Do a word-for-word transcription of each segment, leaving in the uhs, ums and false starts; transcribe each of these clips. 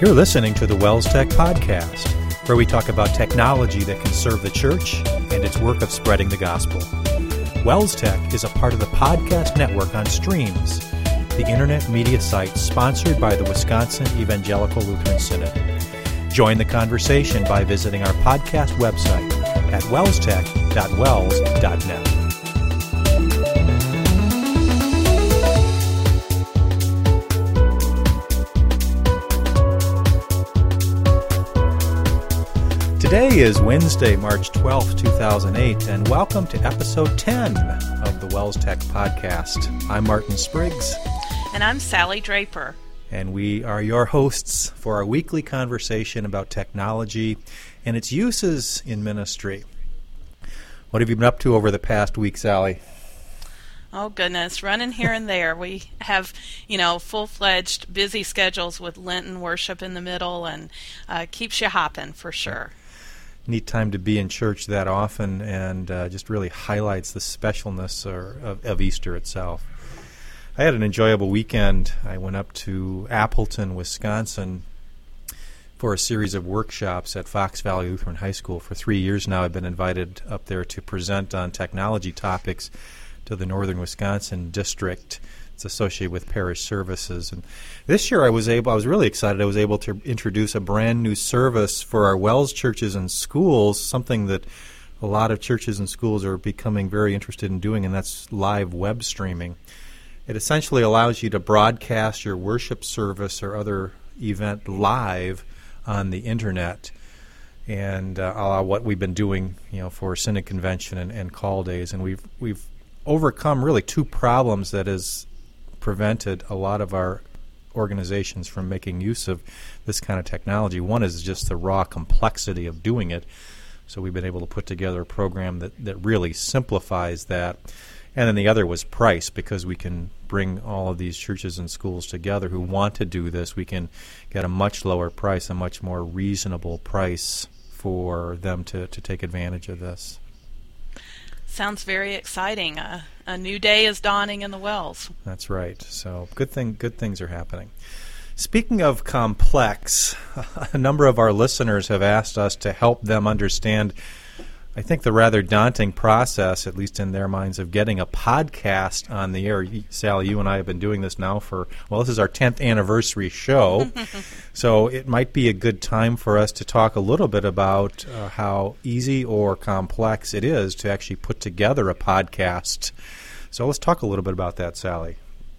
You're listening to the Wells Tech Podcast, where we talk about technology that can serve the church and its work of spreading the gospel. Wells Tech is a part of the podcast network on Streams, the internet media site sponsored by the Wisconsin Evangelical Lutheran Synod. Join the conversation by visiting our podcast website at wells tech dot wells dot net. Today is Wednesday, March twelfth, two thousand eight, and welcome to episode ten of the Wells Tech Podcast. I'm Martin Spriggs. And I'm Sally Draper. And we are your hosts for our weekly conversation about technology and its uses in ministry. What have you been up to over the past week, Sally? Oh, goodness, running here and there. We have, you know, full-fledged busy schedules with Lenten worship in the middle, and uh, keeps you hopping for sure. Neat time to be in church that often, and uh, just really highlights the specialness or, of, of Easter itself. I had an enjoyable weekend. I went up to Appleton, Wisconsin for a series of workshops at Fox Valley Lutheran High School. For three years now, I've been invited up there to present on technology topics to the Northern Wisconsin district. It's associated with parish services. And this year I was able, I was really excited, I was able to introduce a brand new service for our Wells churches and schools, something that a lot of churches and schools are becoming very interested in doing, and that's live web streaming. It essentially allows you to broadcast your worship service or other event live on the internet, and uh, a la what we've been doing, you know, for Synod Convention and, and call days. And we've we've overcome really two problems that has prevented a lot of our organizations from making use of this kind of technology. One is just the raw complexity of doing it. So we've been able to put together a program that, that really simplifies that. And then the other was price, because we can bring all of these churches and schools together who want to do this. We can get a much lower price, a much more reasonable price for them to, to take advantage of this. Sounds very exciting. Uh, a new day is dawning in the Wells. That's right. So good thing, good things are happening. Speaking of complex, a number of our listeners have asked us to help them understand, I think, the rather daunting process, at least in their minds, of getting a podcast on the air. Sally, you and I have been doing this now for, well, this is our tenth anniversary show, so it might be a good time for us to talk a little bit about uh, how easy or complex it is to actually put together a podcast. So let's talk a little bit about that, Sally.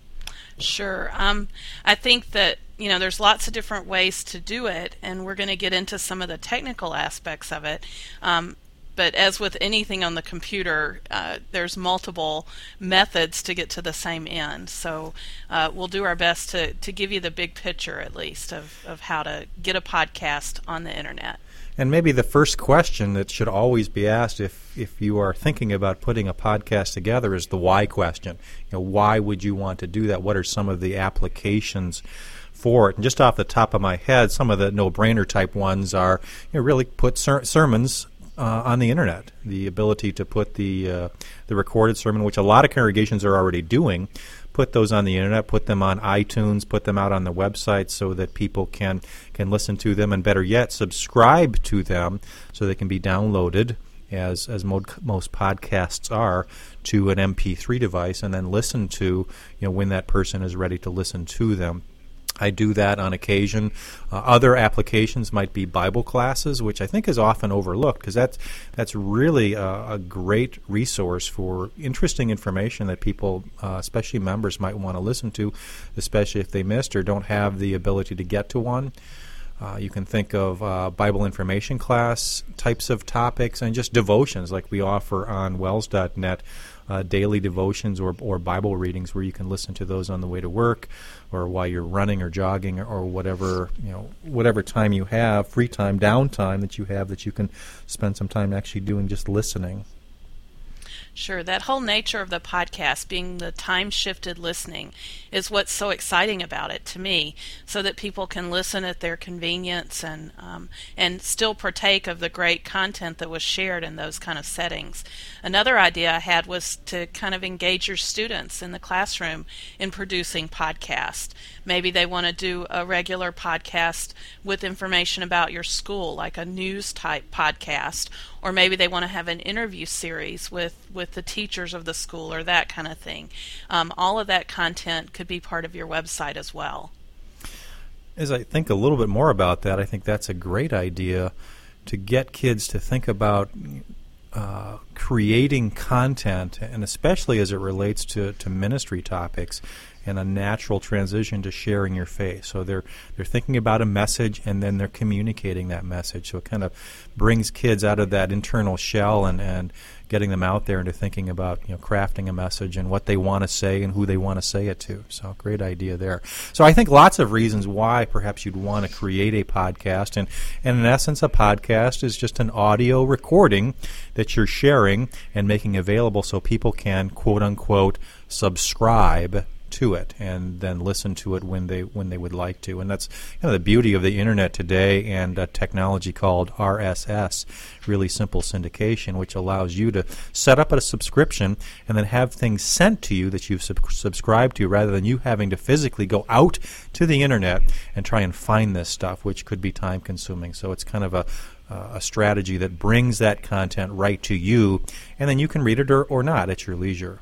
Sure. Um, I think that, you know, there's lots of different ways to do it, and we're going to get into some of the technical aspects of it. Um, But as with anything on the computer, uh, there's multiple methods to get to the same end. So uh, we'll do our best to, to give you the big picture, at least, of, of how to get a podcast on the internet. And maybe the first question that should always be asked if, if you are thinking about putting a podcast together is the why question. You know, why would you want to do that? What are some of the applications for it? And just off the top of my head, some of the no-brainer type ones are, you know, really put ser- sermons Uh, on the internet, the ability to put the uh, the recorded sermon, which a lot of congregations are already doing, put those on the internet, put them on iTunes, put them out on the website so that people can can listen to them, and better yet, subscribe to them so they can be downloaded, as as mo- most podcasts are, to an M P three device, and then listen to, you know, when that person is ready to listen to them. I do that on occasion. Uh, other applications might be Bible classes, which I think is often overlooked, because that's, that's really a, a great resource for interesting information that people, uh, especially members, might want to listen to, especially if they missed or don't have the ability to get to one. Uh, you can think of uh, Bible information class types of topics, and just devotions like we offer on wells dot net, uh, daily devotions or, or Bible readings where you can listen to those on the way to work or while you're running or jogging or, or whatever, you know, whatever time you have, free time, downtime that you have, that you can spend some time actually doing just listening. Sure. That whole nature of the podcast being the time-shifted listening is what's so exciting about it to me, so that people can listen at their convenience and um, and still partake of the great content that was shared in those kind of settings. Another idea I had was to kind of engage your students in the classroom in producing podcasts. Maybe they want to do a regular podcast with information about your school, like a news-type podcast, or maybe they want to have an interview series with, with the teachers of the school or that kind of thing. Um, all of that content could be part of your website as well. As I think a little bit more about that, I think that's a great idea to get kids to think about uh, creating content, and especially as it relates to, to ministry topics, and a natural transition to sharing your faith. So they're they're thinking about a message and then they're communicating that message. So it kind of brings kids out of that internal shell and, and getting them out there into thinking about, you know, crafting a message and what they want to say and who they want to say it to. So great idea there. So I think lots of reasons why perhaps you'd want to create a podcast. And, and in essence, a podcast is just an audio recording that you're sharing and making available so people can, quote unquote, subscribe to it and then listen to it when they when they would like to. And that's kind of the beauty of the internet today and a technology called R S S, really simple syndication, which allows you to set up a subscription and then have things sent to you that you've sub- subscribed to, rather than you having to physically go out to the internet and try and find this stuff, which could be time consuming. So it's kind of a Uh, a strategy that brings that content right to you, and then you can read it or, or not at your leisure.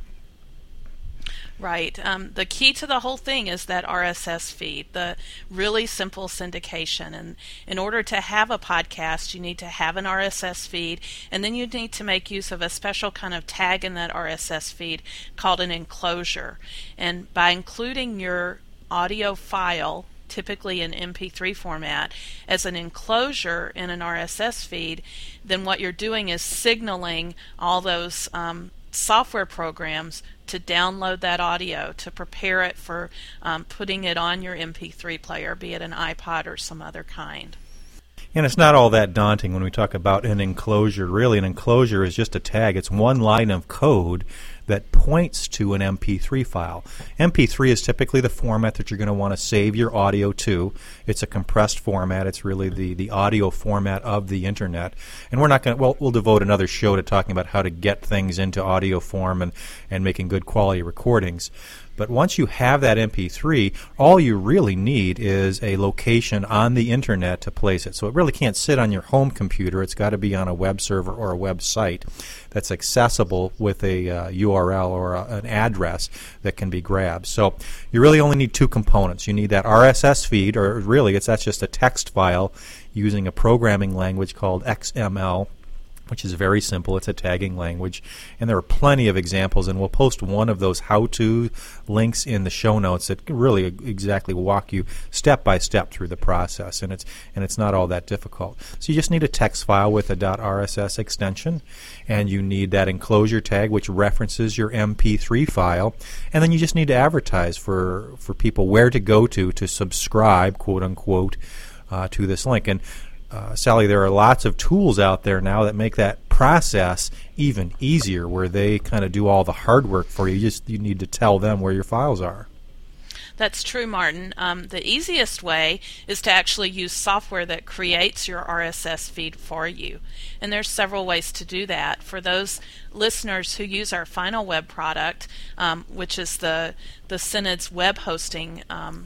Right. Um, the key to the whole thing is that R S S feed, the really simple syndication. And in order to have a podcast, you need to have an R S S feed, and then you need to make use of a special kind of tag in that R S S feed called an enclosure. And by including your audio file, typically in M P three format, as an enclosure in an R S S feed, then what you're doing is signaling all those um, software programs to download that audio, to prepare it for um, putting it on your M P three player, be it an iPod or some other kind. And it's not all that daunting when we talk about an enclosure. Really, an enclosure is just a tag. It's one line of code that points to an M P three file. M P three is typically the format that you're going to want to save your audio to. It's a compressed format. It's really the, the audio format of the internet. And we're not going to, well, we'll devote another show to talking about how to get things into audio form and, and making good quality recordings. But once you have that M P three, all you really need is a location on the internet to place it. So it really can't sit on your home computer. It's got to be on a web server or a website that's accessible with a uh, U R L or a, an address that can be grabbed. So you really only need two components. You need that R S S feed, or really it's that's just a text file using a programming language called X M L, which is very simple. It's a tagging language, and there are plenty of examples, and we'll post one of those how-to links in the show notes that really exactly walk you step by step through the process, and it's and it's not all that difficult. So you just need a text file with a .rss extension, and you need that enclosure tag which references your M P three file, and then you just need to advertise for for people where to go to to subscribe, quote unquote, uh, to this link. And Uh, Sally, there are lots of tools out there now that make that process even easier, where they kind of do all the hard work for you. You just you need to tell them where your files are. That's true, Martin. Um, the easiest way is to actually use software that creates your R S S feed for you. And there's several ways to do that. For those listeners who use our Final Web product, um, which is the, the Synod's web hosting um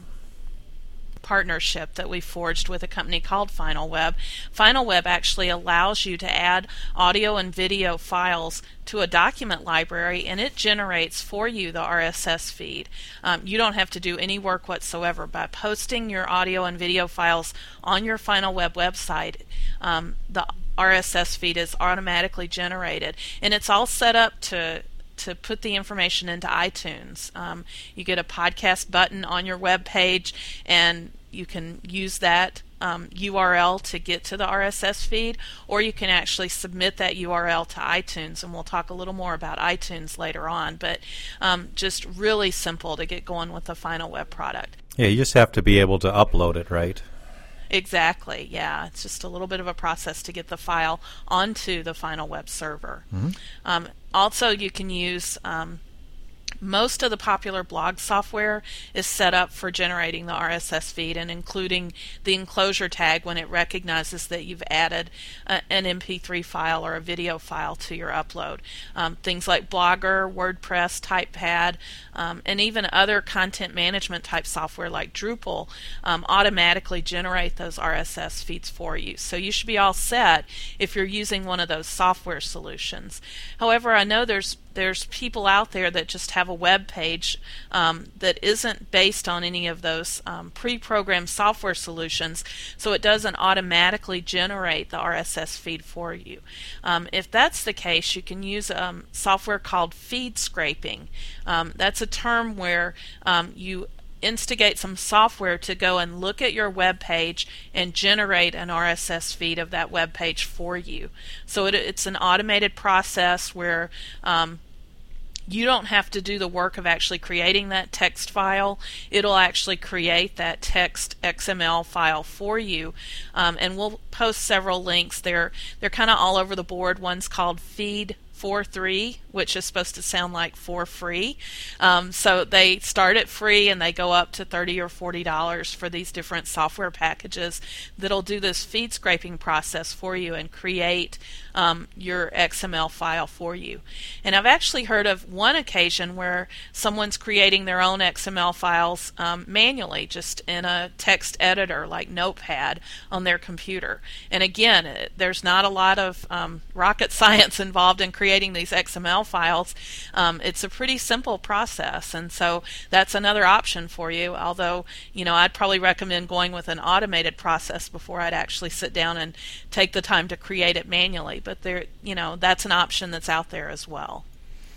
partnership that we forged with a company called Final Web. Final Web actually allows you to add audio and video files to a document library, and it generates for you the R S S feed. Um, you don't have to do any work whatsoever. By posting your audio and video files on your Final Web website, um, the R S S feed is automatically generated, and it's all set up to to put the information into iTunes. Um, you get a podcast button on your web page, and you can use that um, U R L to get to the R S S feed, or you can actually submit that U R L to iTunes, and we'll talk a little more about iTunes later on, but um, just really simple to get going with the Final Web product. Yeah, you just have to be able to upload it, right? Exactly, yeah. It's just a little bit of a process to get the file onto the final web server. Mm-hmm. Um, also, you can use um, most of the popular blog software is set up for generating the R S S feed and including the enclosure tag when it recognizes that you've added a, an M P three file or a video file to your upload. Um, things like Blogger, WordPress, TypePad, um, and even other content management type software like Drupal um, automatically generate those R S S feeds for you. So you should be all set if you're using one of those software solutions. However, I know there's there's people out there that just have a web page um, that isn't based on any of those um, pre-programmed software solutions, so it doesn't automatically generate the R S S feed for you. Um, if that's the case, you can use um, software called feed scraping. Um, that's a term where um, you instigate some software to go and look at your web page and generate an R S S feed of that web page for you. So it, it's an automated process where um, you don't have to do the work of actually creating that text file. It'll actually create that text X M L file for you, um, and we'll post several links. They're they're kind of all over the board. One's called Feed for three, which is supposed to sound like for free. Um, so they start at free and they go up to thirty or forty dollars for these different software packages that'll do this feed scraping process for you and create um, your X M L file for you. And I've actually heard of one occasion where someone's creating their own X M L files um, manually, just in a text editor like Notepad on their computer. And again, it, there's not a lot of um, rocket science involved in creating these X M L files. Um, it's a pretty simple process, and so that's another option for you. Although, you know, I'd probably recommend going with an automated process before I'd actually sit down and take the time to create it manually. But there, you know, that's an option that's out there as well.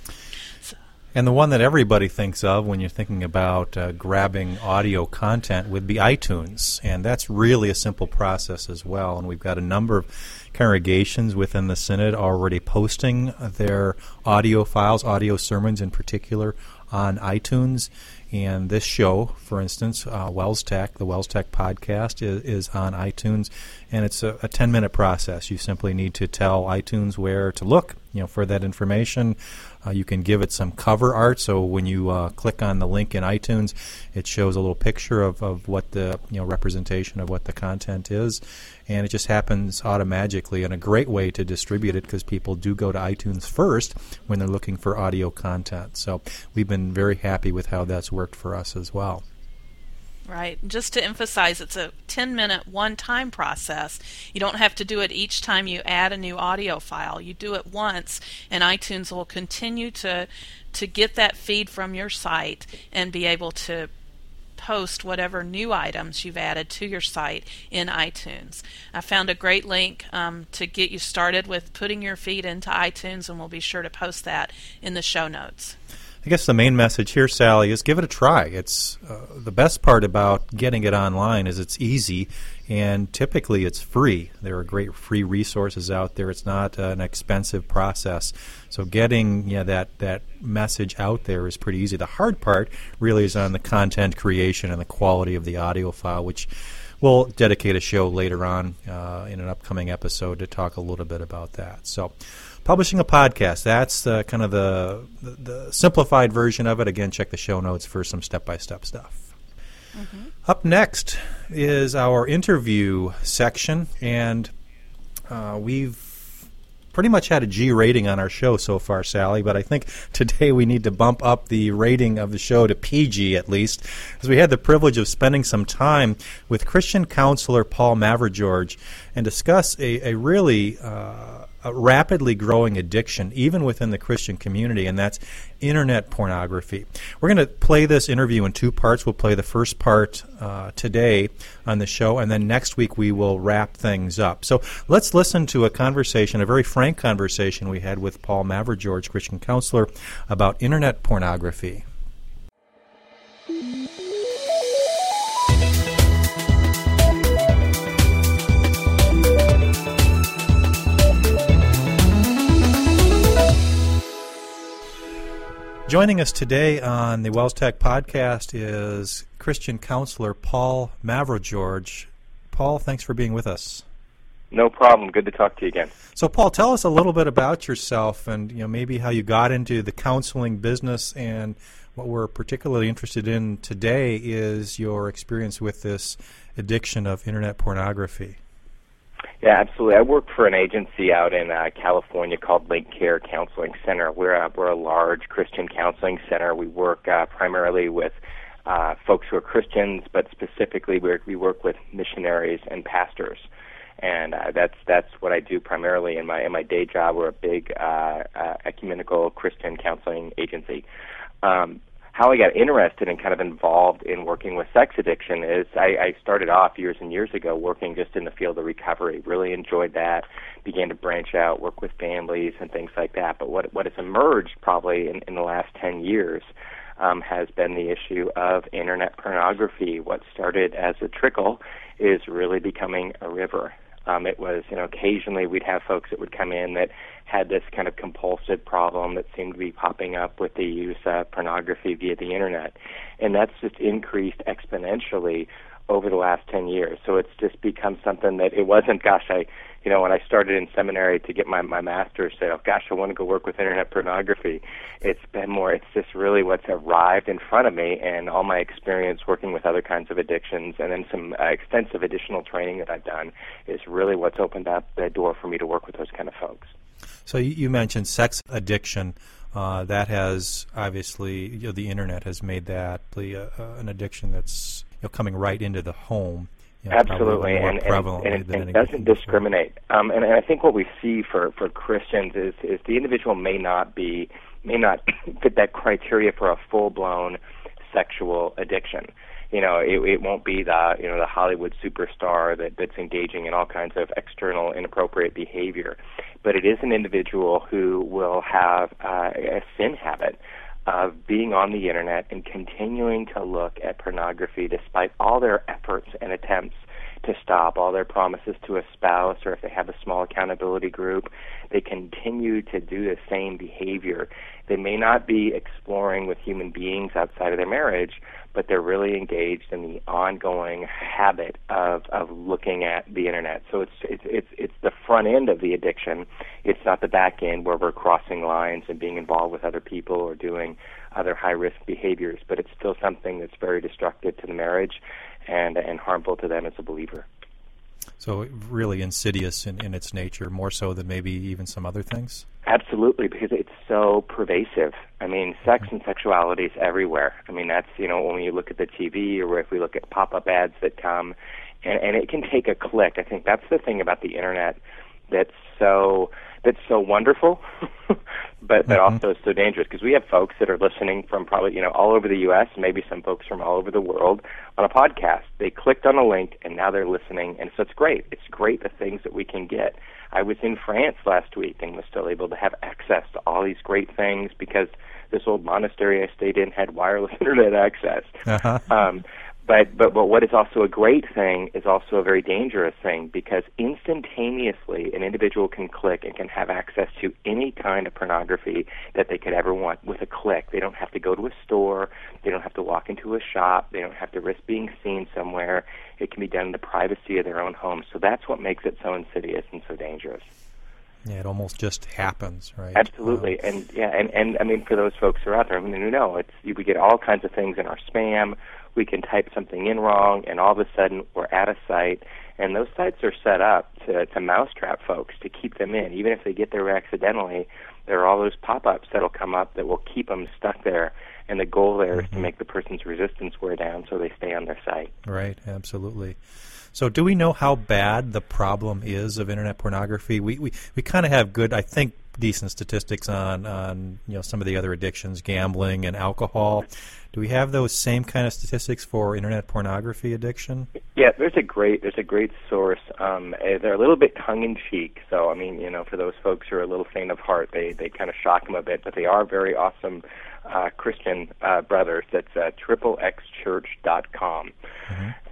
And the one that everybody thinks of when you're thinking about uh, grabbing audio content would be iTunes. And that's really a simple process as well. And we've got a number of congregations within the Synod already posting their audio files, audio sermons in particular, on iTunes. And this show, for instance, uh, Wells Tech, the Wells Tech podcast, is, is on iTunes, and it's a, a ten-minute process. You simply need to tell iTunes where to look, you know, for that information. Uh, you can give it some cover art, so when you uh, click on the link in iTunes, it shows a little picture of, of what the you know representation of what the content is, and it just happens automatically. And a great way to distribute it, because people do go to iTunes first when they're looking for audio content. So we've been very happy with how that's worked for us as well. Right. Just to emphasize, it's a ten-minute one-time process. You don't have to do it each time you add a new audio file. You do it once, and iTunes will continue to to get that feed from your site and be able to post whatever new items you've added to your site in iTunes. I found a great link um, to get you started with putting your feed into iTunes, and we'll be sure to post that in the show notes. I guess the main message here, Sally, is give it a try. It's uh, the best part about getting it online is it's easy, and typically it's free. There are great free resources out there. It's not uh, an expensive process. So getting yeah, that, that message out there is pretty easy. The hard part really is on the content creation and the quality of the audio file, which we'll dedicate a show later on uh, in an upcoming episode to talk a little bit about that. So publishing a podcast, that's uh, kind of the, the, the simplified version of it. Again, check the show notes for some step-by-step stuff. Mm-hmm. Up next is our interview section, and uh, we've pretty much had a G rating on our show so far, Sally, but I think today we need to bump up the rating of the show to P G at least, because we had the privilege of spending some time with Christian counselor Paul Mavergeorge and discuss a, a really uh, a rapidly growing addiction, even within the Christian community, and that's internet pornography. We're going to play this interview in two parts. We'll play the first part uh, today on the show, and then next week we will wrap things up. So let's listen to a conversation, a very frank conversation we had with Paul Mavergeorge, Christian counselor, about internet pornography. Joining us today on the Wells Tech podcast is Christian counselor Paul Mavergeorge. Paul. Thanks for being with us. No problem. Good to talk to you again. So, Paul, tell us a little bit about yourself and, you know, maybe how you got into the counseling business. And what we're particularly interested in today is your experience with this addiction of Internet pornography. Yeah, absolutely. I work for an agency out in uh, California called Link Care Counseling Center. We're a, we're a large Christian counseling center. We work uh, primarily with uh, folks who are Christians, but specifically we we work with missionaries and pastors. And uh, that's that's what I do primarily in my in my day job. We're a big uh, uh, ecumenical Christian counseling agency. Um, how I got interested and kind of involved in working with sex addiction is I, I started off years and years ago working just in the field of recovery. Really enjoyed that. Began to branch out, work with families and things like that. But what what has emerged probably in, in the last ten years um, has been the issue of Internet pornography. What started as a trickle is really becoming a river. Um, it was, you know, occasionally we'd have folks that would come in that had this kind of compulsive problem that seemed to be popping up with the use of pornography via the Internet. And that's just increased exponentially over the last ten years. So it's just become something that it wasn't, gosh, I, you know, when I started in seminary to get my, my master's, say, oh, gosh, I want to go work with Internet pornography. It's been more, it's just really what's arrived in front of me, and all my experience working with other kinds of addictions and then some uh, extensive additional training that I've done is really what's opened up the door for me to work with those kind of folks. So you, you mentioned sex addiction. Uh, that has obviously, you know, the Internet has made that uh, an addiction that's, you know, coming right into the home. You know, Absolutely, and, and, and, and it doesn't discriminate. Um, and, and I think what we see for, for Christians is, is the individual may not be may not fit that criteria for a full-blown sexual addiction. You know, it, it won't be the you know the Hollywood superstar that, that's engaging in all kinds of external inappropriate behavior, but it is an individual who will have uh, a sin habit of being on the Internet and continuing to look at pornography despite all their efforts and attempts to stop, all their promises to a spouse, or if they have a small accountability group, they continue to do the same behavior. They may not be exploring with human beings outside of their marriage, but they're really engaged in the ongoing habit of, of looking at the Internet. So it's, it's it's it's the front end of the addiction. It's not the back end where we're crossing lines and being involved with other people or doing other high-risk behaviors, but it's still something that's very destructive to the marriage and and harmful to them as a believer. So really insidious in, in its nature, more so than maybe even some other things? Absolutely, because it's so pervasive. I mean, sex and sexuality is everywhere. I mean, that's, you know, when you look at the T V or if we look at pop-up ads that come, and, and it can take a click. I think that's the thing about the Internet that's so that's so wonderful, but but mm-hmm. also so dangerous, because we have folks that are listening from probably, you know, all over the U S, maybe some folks from all over the world on a podcast. They clicked on a link, and now they're listening, and so it's great. It's great the things that we can get. I was in France last week and was still able to have access to all these great things because this old monastery I stayed in had wireless Internet access. Uh-huh. Um, But, but but what is also a great thing is also a very dangerous thing, because instantaneously an individual can click and can have access to any kind of pornography that they could ever want with a click. They don't have to go to a store. They don't have to walk into a shop. They don't have to risk being seen somewhere. It can be done in the privacy of their own home. So that's what makes it so insidious and so dangerous. Yeah, it almost just happens, right? Absolutely, um, and yeah, and, and I mean, for those folks who are out there, I mean, you know, it's we get all kinds of things in our spam. We can type something in wrong, and all of a sudden we're at a site, and those sites are set up to, to mousetrap folks, to keep them in. Even if they get there accidentally, there are all those pop-ups that will come up that will keep them stuck there, and the goal there mm-hmm. is to make the person's resistance wear down so they stay on their site. Right, absolutely. So do we know how bad the problem is of Internet pornography? We we, we kind of have good, I think, decent statistics on, on you know some of the other addictions, gambling and alcohol. Do we have those same kind of statistics for Internet pornography addiction? Yeah, there's a great there's a great source. Um, they're a little bit tongue-in-cheek, so I mean, you know, for those folks who are a little faint of heart, they they kind of shock them a bit, but they are very awesome uh, Christian uh, brothers. That's uh, triple x church dot com. Mm-hmm.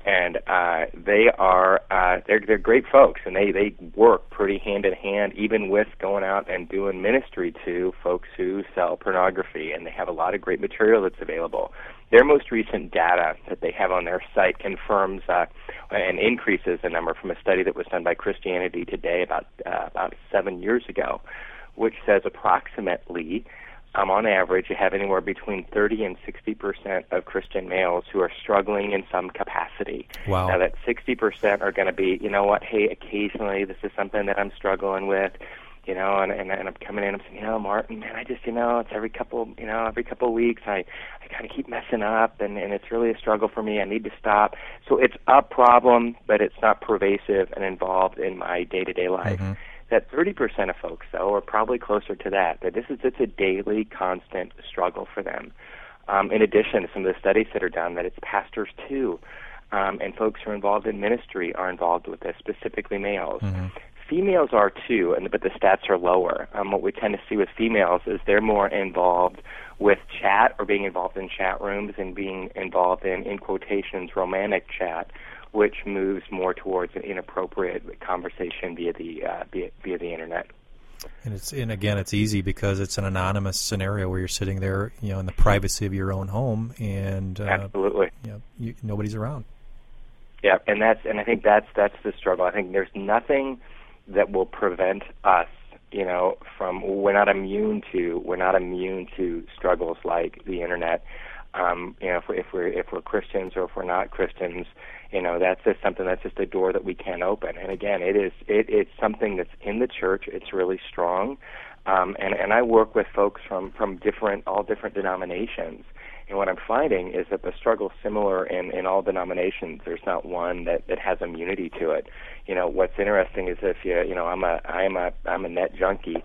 and uh, they are uh, they're they're great folks, and they they work pretty hand in hand, even with going out and doing ministry to folks who sell pornography, and they have a lot of great material that's available. Their most recent data that they have on their site confirms uh, and increases the number from a study that was done by Christianity Today about uh, about seven years ago, which says approximately, um, on average, you have anywhere between thirty and sixty percent of Christian males who are struggling in some capacity. Wow. Now, that sixty percent are going to be, you know what, hey, occasionally this is something that I'm struggling with. You know, and, and and I'm coming in and I'm saying, you know, Martin, man, I just, you know, it's every couple, you know, every couple of weeks I, I kind of keep messing up, and, and it's really a struggle for me. I need to stop. So it's a problem, but it's not pervasive and involved in my day-to-day life. Mm-hmm. That thirty percent of folks, though, are probably closer to that. That this is it's a daily, constant struggle for them. Um, in addition to some of the studies that are done, that it's pastors too, um, and folks who are involved in ministry are involved with this, specifically males. Mm-hmm. Females are too, and but the stats are lower. Um, what we tend to see with females is they're more involved with chat, or being involved in chat rooms, and being involved in, in quotations, romantic chat, which moves more towards an inappropriate conversation via the uh, via, via the internet. And it's and again, it's easy because it's an anonymous scenario where you're sitting there, you know, in the privacy of your own home, and uh, absolutely, you know, you, nobody's around. Yeah, and that's and I think that's that's the struggle. I think there's nothing that will prevent us, you know, from, we're not immune to, we're not immune to struggles like the internet. Um, you know, if, we, if we're if we're Christians or if we're not Christians, you know, that's just something, that's just a door that we can't open. And again, it is it, it's something that's in the church. It's really strong, um, and and I work with folks from from different all different denominations. And what I'm finding is that the struggle's similar in, in all denominations. There's not one that, that has immunity to it. You know, what's interesting is if you, you know, I'm a, I'm a, I'm a net junkie,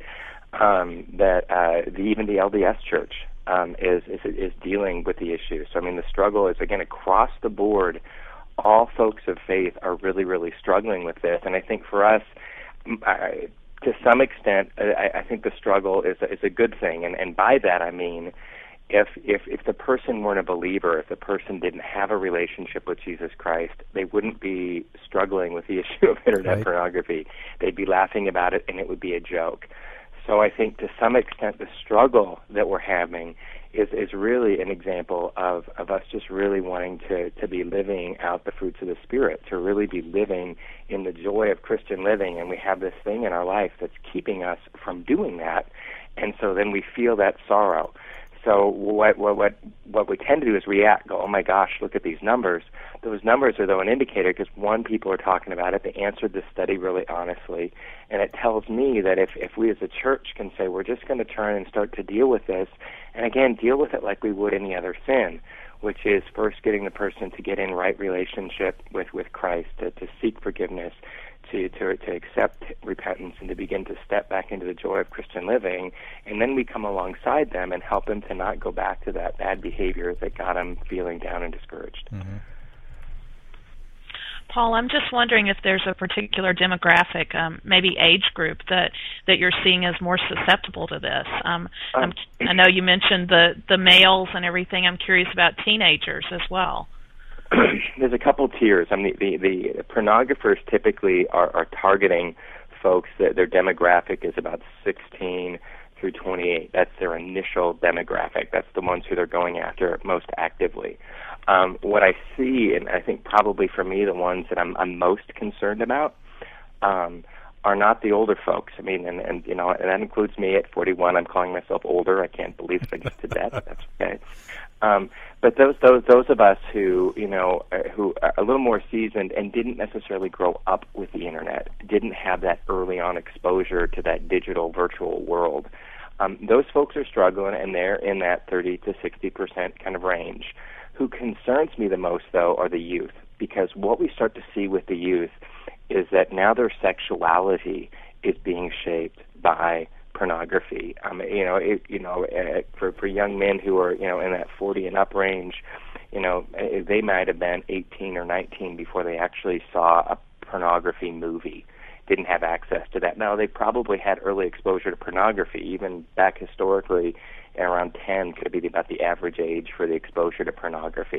um, that uh, the, even the L D S Church um, is, is is dealing with the issue. So I mean, the struggle is again across the board. All folks of faith are really, really struggling with this. And I think for us, I, to some extent, I, I think the struggle is a, is a good thing. And and by that I mean, If, if if the person weren't a believer, if the person didn't have a relationship with Jesus Christ, they wouldn't be struggling with the issue of internet right. pornography. They'd be laughing about it, and it would be a joke. So I think to some extent the struggle that we're having is, is really an example of, of us just really wanting to, to be living out the fruits of the Spirit, to really be living in the joy of Christian living, and we have this thing in our life that's keeping us from doing that, and so then we feel that sorrow. So what what what what we tend to do is react, go, oh my gosh, look at these numbers. Those numbers are, though, an indicator because, one, people are talking about it. They answered the study really honestly. And it tells me that if, if we as a church can say we're just going to turn and start to deal with this, and again, deal with it like we would any other sin, which is first getting the person to get in right relationship with, with Christ, to, to seek forgiveness, to, to to accept repentance, and to begin to step back into the joy of Christian living, and then we come alongside them and help them to not go back to that bad behavior that got them feeling down and discouraged. Mm-hmm. Paul, I'm just wondering if there's a particular demographic, um, maybe age group, that, that you're seeing as more susceptible to this. Um, um, I know you mentioned the, the males and everything. I'm curious about teenagers as well. There's a couple tiers. I mean, the, the, the pornographers typically are, are targeting folks that their demographic is about sixteen through twenty-eight. That's their initial demographic. That's the ones who they're going after most actively. Um, what I see, and I think probably for me the ones that I'm, I'm most concerned about, um, are not the older folks. I mean, and, and you know, and that includes me at forty-one. I'm calling myself older. I can't believe it to death. That's okay. Um, but those those those of us who you know uh, who are a little more seasoned and didn't necessarily grow up with the internet, didn't have that early on exposure to that digital virtual world, um, those folks are struggling, and they're in that thirty to sixty percent kind of range. Who concerns me the most, though, are the youth, because what we start to see with the youth is that now their sexuality is being shaped by pornography. Um, you know, it, you know, uh, for for young men who are you know in that forty and up range, you know, they might have been eighteen or nineteen before they actually saw a pornography movie. Didn't have access to that. Now, they probably had early exposure to pornography, even back historically. Around ten could be about the average age for the exposure to pornography.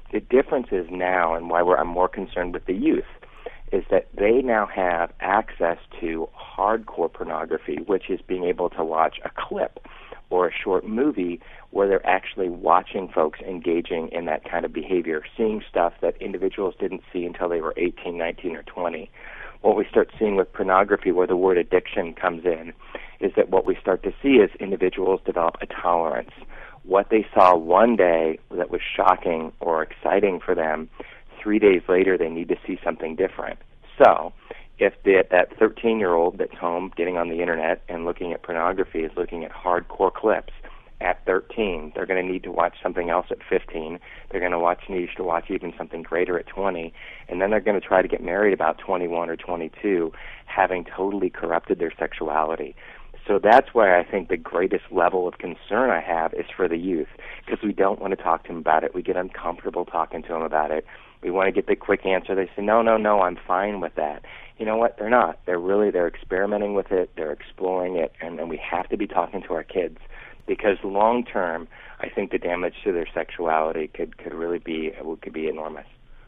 The difference is now, and why we're, I'm more concerned with the youth, is that they now have access to hardcore pornography, which is being able to watch a clip or a short movie where they're actually watching folks engaging in that kind of behavior, seeing stuff that individuals didn't see until they were eighteen, nineteen, or twenty. What we start seeing with pornography, where the word addiction comes in, is that what we start to see is individuals develop a tolerance. What they saw one day that was shocking or exciting for them, three days later they need to see something different. So if the, that thirteen-year-old that's home getting on the internet and looking at pornography is looking at hardcore clips at thirteen, they're going to need to watch something else at fifteen. They're going to watch need to watch even something greater at twenty, and then they're going to try to get married about twenty-one or twenty-two, having totally corrupted their sexuality. So that's why I think the greatest level of concern I have is for the youth, because we don't want to talk to them about it. We get uncomfortable talking to them about it. We want to get the quick answer. They say, no, no, no, I'm fine with that. You know what? They're not. They're really, they're experimenting with it. They're exploring it, and, and we have to be talking to our kids, because long term, I think the damage to their sexuality could, could really be, could be enormous.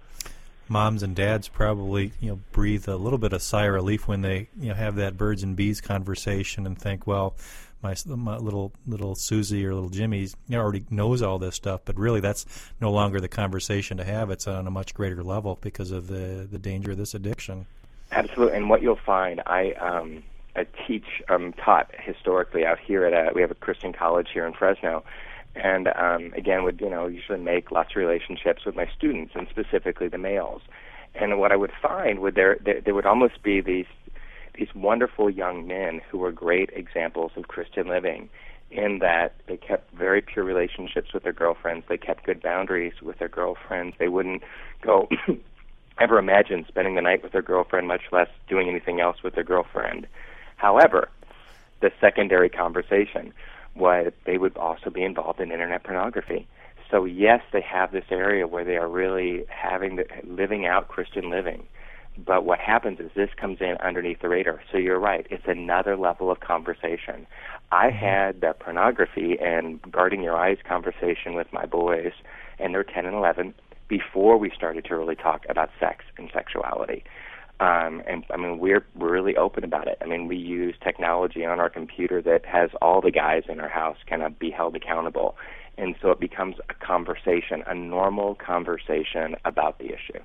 Moms and dads probably, you know, breathe a little bit of sigh of relief when they, you know, have that birds and bees conversation and think, well, my, my little little Susie or little Jimmy, you know, already knows all this stuff. But really, that's no longer the conversation to have. It's on a much greater level because of the the danger of this addiction. Absolutely, and what you'll find, I um, I teach, um, taught historically out here at a, we have a Christian college here in Fresno. And um, again, would you know usually make lots of relationships with my students, and specifically the males. And what I would find would there there, there would almost be these these wonderful young men who were great examples of Christian living, in that they kept very pure relationships with their girlfriends. They kept good boundaries with their girlfriends. They wouldn't go ever imagine spending the night with their girlfriend, much less doing anything else with their girlfriend. However, the secondary conversation was they would also be involved in internet pornography. So yes, they have this area where they are really having the, living out Christian living. But what happens is this comes in underneath the radar. So you're right, it's another level of conversation. I had the pornography and guarding your eyes conversation with my boys, and they're ten and eleven, before we started to really talk about sex and sexuality. Um, and I mean, we're we're really open about it. I mean, we use technology on our computer that has all the guys in our house kind of be held accountable, and so it becomes a conversation, a normal conversation about the issue.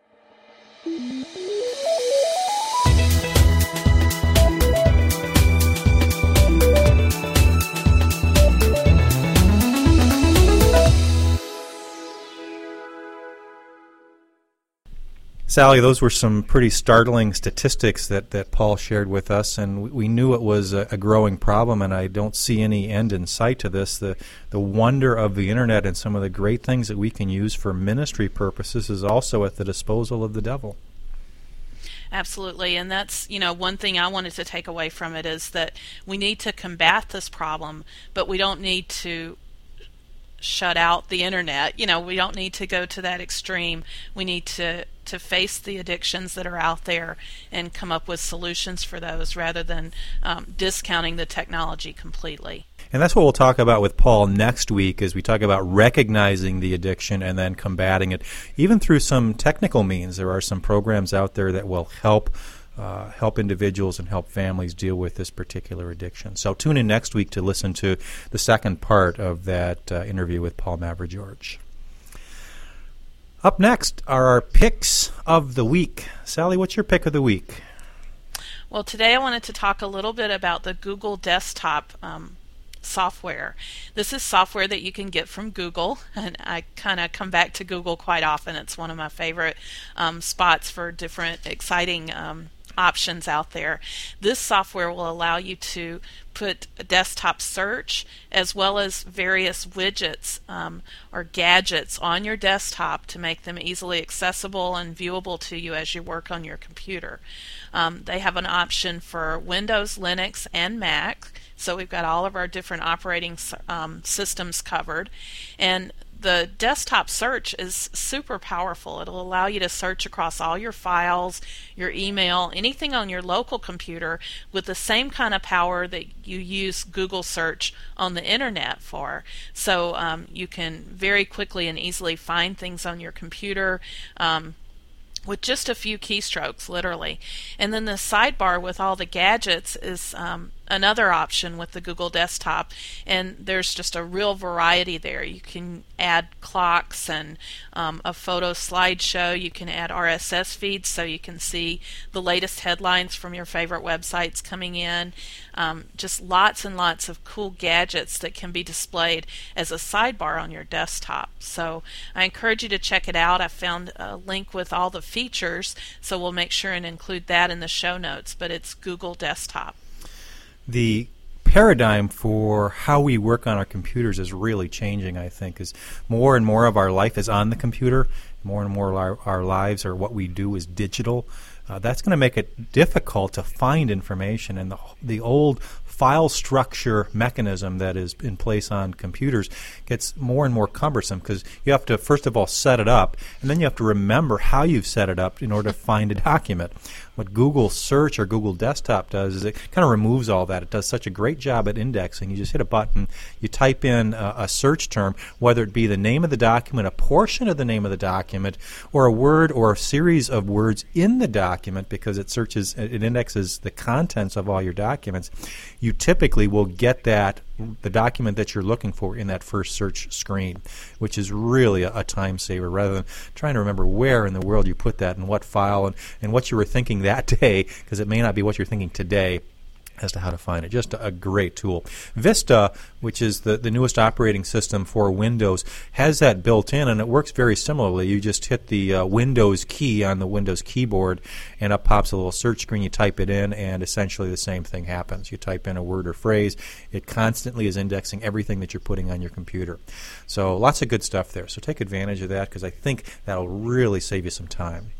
Sally, those were some pretty startling statistics that, that Paul shared with us, and we, we knew it was a, a growing problem, and I don't see any end in sight to this. The, the wonder of the Internet and some of the great things that we can use for ministry purposes is also at the disposal of the devil. Absolutely, and that's, you know, one thing I wanted to take away from it is that we need to combat this problem, but we don't need to shut out the Internet. You know, we don't need to go to that extreme. We need to to face the addictions that are out there and come up with solutions for those rather than um, discounting the technology completely. And that's what we'll talk about with Paul next week, as we talk about recognizing the addiction and then combating it, even through some technical means. There are some programs out there that will help uh, help individuals and help families deal with this particular addiction. So tune in next week to listen to the second part of that uh, interview with Paul Mavra-George. Up next are our picks of the week. Sally, what's your pick of the week? Well, today I wanted to talk a little bit about the Google Desktop um, software. This is software that you can get from Google, and I kind of come back to Google quite often. It's one of my favorite um, spots for different exciting um, options out there. This software will allow you to put a desktop search as well as various widgets um, or gadgets on your desktop to make them easily accessible and viewable to you as you work on your computer. Um, they have an option for Windows, Linux, and Mac, so we've got all of our different operating um, systems covered. And the desktop search is super powerful. It'll allow you to search across all your files, your email, anything on your local computer with the same kind of power that you use Google search on the internet for. So um, you can very quickly and easily find things on your computer um, with just a few keystrokes, literally. And then the sidebar with all the gadgets is um, another option with the Google Desktop, and there's just a real variety there. You can add clocks and um, a photo slideshow. You can add R S S feeds so you can see the latest headlines from your favorite websites coming in. Um, just lots and lots of cool gadgets that can be displayed as a sidebar on your desktop. So I encourage you to check it out. I found a link with all the features, so we'll make sure and include that in the show notes, but it's Google Desktop. The paradigm for how we work on our computers is really changing, I think, as more and more of our life is on the computer. More and more of our, our lives or what we do is digital. Uh, that's going to make it difficult to find information, and the the old file structure mechanism that is in place on computers gets more and more cumbersome because you have to, first of all, set it up, and then you have to remember how you've set it up in order to find a document. What Google Search or Google Desktop does is it kind of removes all that. It does such a great job at indexing. You just hit a button, you type in a, a search term, whether it be the name of the document, a portion of the name of the document, or a word or a series of words in the document, because it searches, it indexes the contents of all your documents. You typically will get that, the document that you're looking for in that first search screen, which is really a, a time saver rather than trying to remember where in the world you put that and what file and, and what you were thinking that day, because it may not be what you're thinking today as to how to find it. Just a, a great tool. Vista, which is the, the newest operating system for Windows, has that built in, and it works very similarly. You just hit the uh, Windows key on the Windows keyboard, and up pops a little search screen. You type it in, and essentially the same thing happens. You type in a word or phrase. It constantly is indexing everything that you're putting on your computer. So lots of good stuff there. So take advantage of that, because I think that'll really save you some time.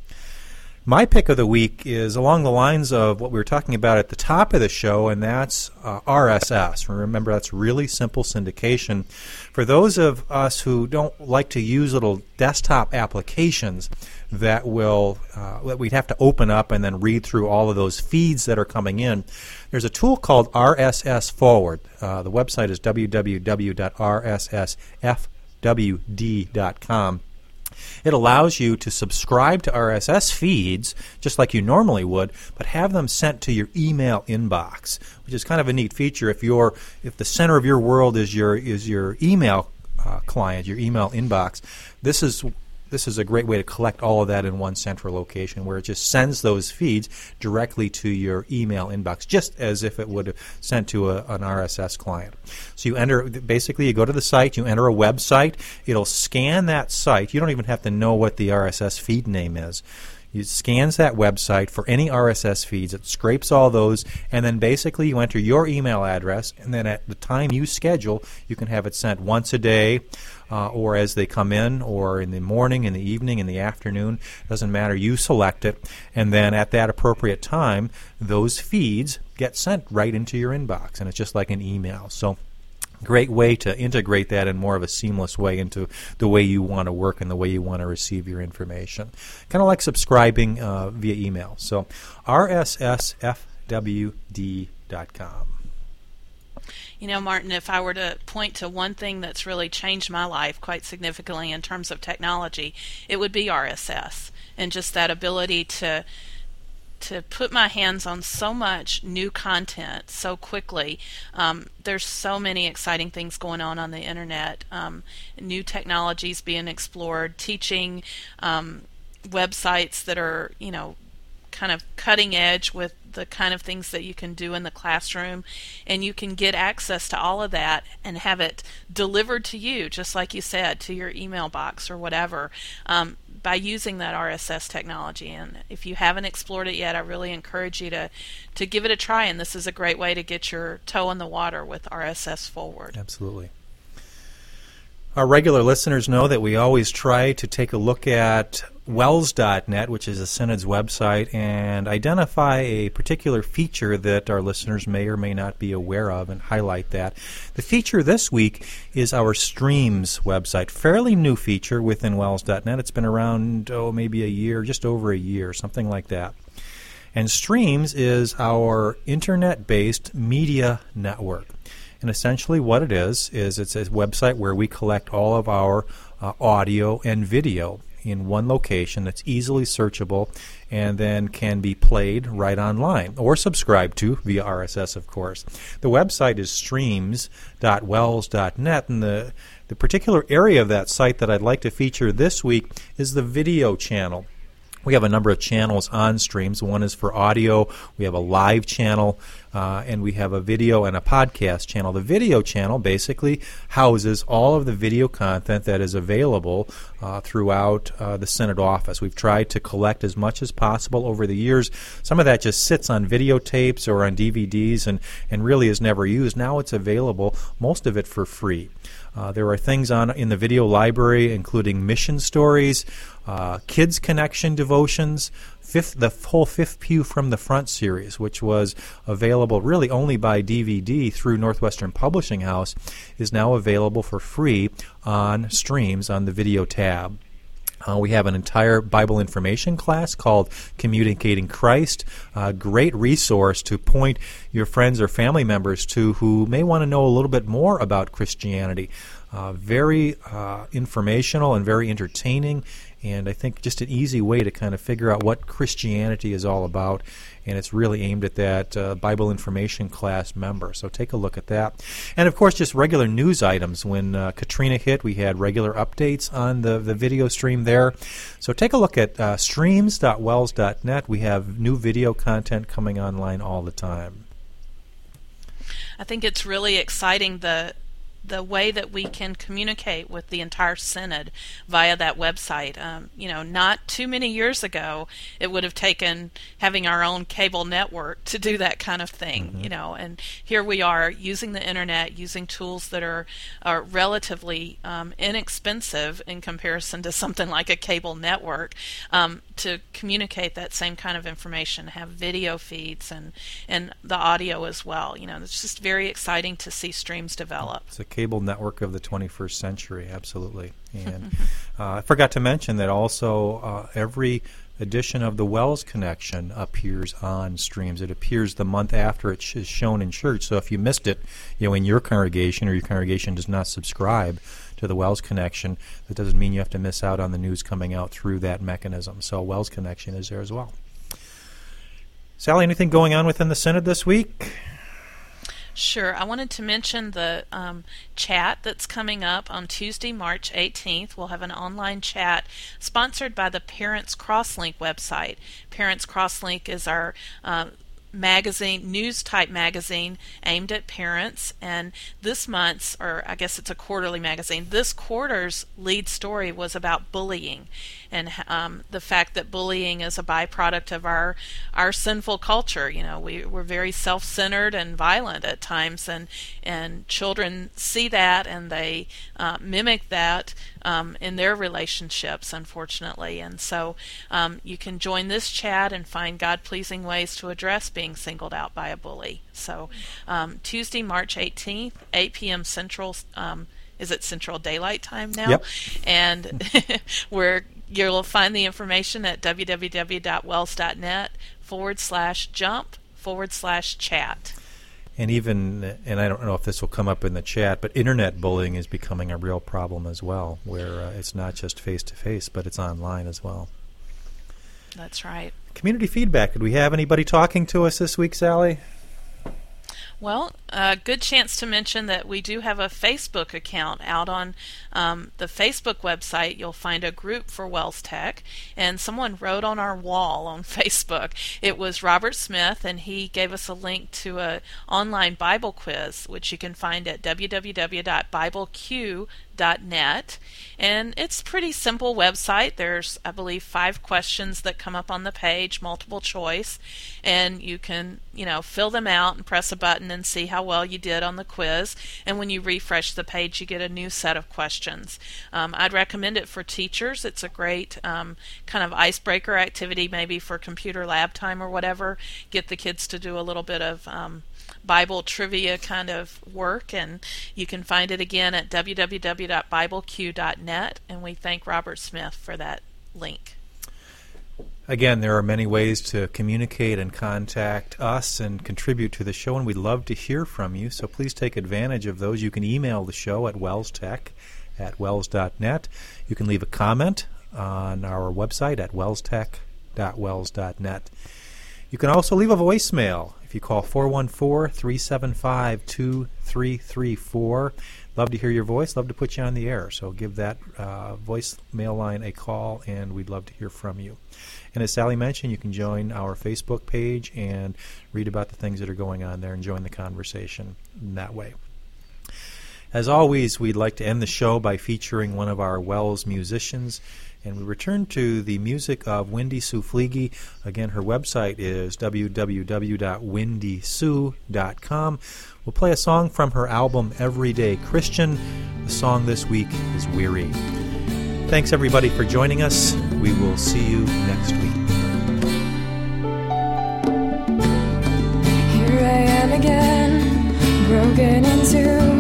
My pick of the week is along the lines of what we were talking about at the top of the show, and that's uh, R S S. Remember, that's really simple syndication. For those of us who don't like to use little desktop applications that will uh, that we'd have to open up and then read through all of those feeds that are coming in, there's a tool called R S S Forward. Uh, the website is w w w dot r s s f w d dot com. It allows you to subscribe to R S S feeds just like you normally would, but have them sent to your email inbox, which is kind of a neat feature. If your if the center of your world is your is your email uh, client, your email inbox, this is this is a great way to collect all of that in one central location, where it just sends those feeds directly to your email inbox, just as if it would have sent to a, an R S S client. So you enter, basically you go to the site, you enter a website, it'll scan that site. You don't even have to know what the R S S feed name is. It scans that website for any R S S feeds. It scrapes all those, and then basically you enter your email address, and then at the time you schedule, you can have it sent once a day, uh, or as they come in, or in the morning, in the evening, in the afternoon. Doesn't matter. You select it, and then at that appropriate time, those feeds get sent right into your inbox, and it's just like an email. So great way to integrate that in more of a seamless way into the way you want to work and the way you want to receive your information. Kind of like subscribing uh, via email. So r s s f w d dot com. You know, Martin, if I were to point to one thing that's really changed my life quite significantly in terms of technology, it would be R S S, and just that ability to to put my hands on so much new content so quickly. Um, there's so many exciting things going on on the internet, um, new technologies being explored, teaching, um, websites that are, you know, kind of cutting edge with the kind of things that you can do in the classroom, and you can get access to all of that and have it delivered to you, just like you said, to your email box or whatever, um, by using that R S S technology. And if you haven't explored it yet, I really encourage you to, to give it a try, and this is a great way to get your toe in the water with R S S Forward. Absolutely. Our regular listeners know that we always try to take a look at wells dot net, which is a Synod's website, and identify a particular feature that our listeners may or may not be aware of and highlight that. The feature this week is our Streams website, fairly new feature within wells dot net. It's been around, oh, maybe a year, just over a year, something like that. And Streams is our internet-based media network. And essentially what it is, is it's a website where we collect all of our uh, audio and video in one location that's easily searchable and then can be played right online or subscribed to via R S S, of course. The website is streams dot wells dot net, and the, the particular area of that site that I'd like to feature this week is the video channel. We have a number of channels on Streams. One is for audio. We have a live channel, uh, and we have a video and a podcast channel. The video channel basically houses all of the video content that is available uh, throughout uh, the Synod office. We've tried to collect as much as possible over the years. Some of that just sits on videotapes or on D V Ds and, and really is never used. Now it's available, most of it for free. Uh, there are things on in the video library, including mission stories, uh, Kids Connection devotions, fifth, the whole Fifth Pew from the Front series, which was available really only by D V D through Northwestern Publishing House, is now available for free on Streams on the video tab. Uh, we have an entire Bible information class called Communicating Christ, a great resource to point your friends or family members to who may want to know a little bit more about Christianity. Uh, very uh, informational and very entertaining, and I think just an easy way to kind of figure out what Christianity is all about, and it's really aimed at that uh, Bible information class member. So take a look at that. And, of course, just regular news items. When uh, Katrina hit, we had regular updates on the, the video stream there. So take a look at uh, streams dot wells dot net. We have new video content coming online all the time. I think it's really exciting the the way that we can communicate with the entire Synod via that website. Um, you know, not too many years ago, it would have taken having our own cable network to do that kind of thing, mm-hmm. you know, and here we are using the internet, using tools that are, are relatively um, inexpensive in comparison to something like a cable network um, to communicate that same kind of information, have video feeds and, and the audio as well. You know, it's just very exciting to see Streams develop. It's a cable network of the twenty-first century, absolutely. And uh, I forgot to mention that also uh, every edition of the Wells Connection appears on Streams. It appears the month after it is shown in church. So if you missed it, you know, in your congregation or your congregation does not subscribe to the Wells Connection, that doesn't mean you have to miss out on the news coming out through that mechanism. So Wells Connection is there as well. Sally, anything going on within the Synod this week? Sure. I wanted to mention the um, chat that's coming up on Tuesday, March eighteenth. We'll have an online chat sponsored by the Parents Crosslink website. Parents Crosslink is our uh, magazine, news-type magazine aimed at parents, and this month's, or I guess it's a quarterly magazine, this quarter's lead story was about bullying and um, the fact that bullying is a byproduct of our our sinful culture. You know, we, we're very self-centered and violent at times, and and children see that and they uh, mimic that um, in their relationships, unfortunately. And so um, you can join this chat and find God-pleasing ways to address being singled out by a bully. So um, Tuesday, March eighteenth, eight p.m. Central. Um, is it Central Daylight Time now? Yep. And we're You'll find the information at www.wells.net forward slash jump forward slash chat. And even, and I don't know if this will come up in the chat, but internet bullying is becoming a real problem as well, where uh, it's not just face-to-face, but it's online as well. That's right. Community feedback. Did we have anybody talking to us this week, Sally? Well, a uh, good chance to mention that we do have a Facebook account out on um, the Facebook website. You'll find a group for Wells Tech, and someone wrote on our wall on Facebook. It was Robert Smith, and he gave us a link to an online Bible quiz, which you can find at www dot bible q dot net. And it's a pretty simple website. There's, I believe, five questions that come up on the page, multiple choice, and you can, you know, fill them out and press a button and see how well you did on the quiz. And when you refresh the page, you get a new set of questions. Um, I'd recommend it for teachers. It's a great um, kind of icebreaker activity, maybe for computer lab time or whatever. Get the kids to do a little bit of um, Bible trivia kind of work, and you can find it again at w w w dot bible q dot net, and we thank Robert Smith for that link. Again, there are many ways to communicate and contact us and contribute to the show, and we'd love to hear from you, so please take advantage of those. You can email the show at wellstech at wells dot net. You can leave a comment on our website at wellstech dot wells dot net. You can also leave a voicemail if you call four one four, three seven five, two three three four. Love to hear your voice, love to put you on the air, so give that uh, voicemail line a call, and we'd love to hear from you. And as Sally mentioned, you can join our Facebook page and read about the things that are going on there and join the conversation in that way. As always, we'd like to end the show by featuring one of our Wells musicians, and we return to the music of Wendy Sue Fleege. Again, her website is w w w dot wendy sue dot com. We'll play a song from her album Everyday Christian. The song this week is Weary. Thanks, everybody, for joining us. We will see you next week. Here I am again, broken into